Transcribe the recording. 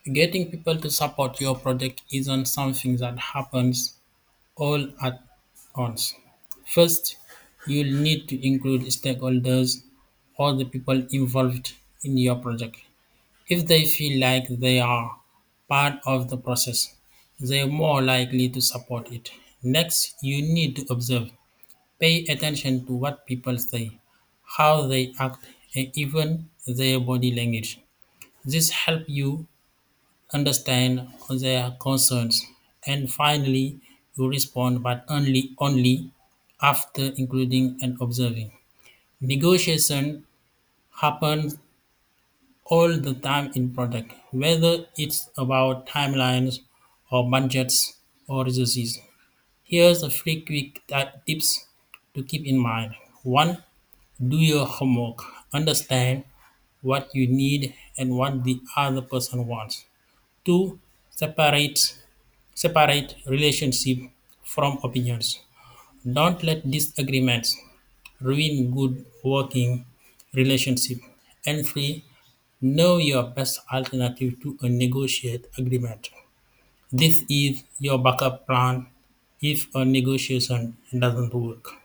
Getting people to support your project isn't something that happens all at once. First, you'll need to include stakeholders or the people involved in your project. If they feel like they are part of the process, they're more likely to support it. Next, you need to observe. Pay attention to what people say, how they act, and even their body language. This helps you understand their concerns. And finally, you respond, but only after including and observing. Negotiation happens all the time in product, whether it's about timelines or budgets or resources. Here's a few quick tips to keep in mind. One, do your homework. Understand what you need and what the other person wants. Two, separate relationship from opinions. Don't let disagreements ruin good working relationship. And three, know your best alternative to a negotiate agreement. This is your backup plan if a negotiation doesn't work.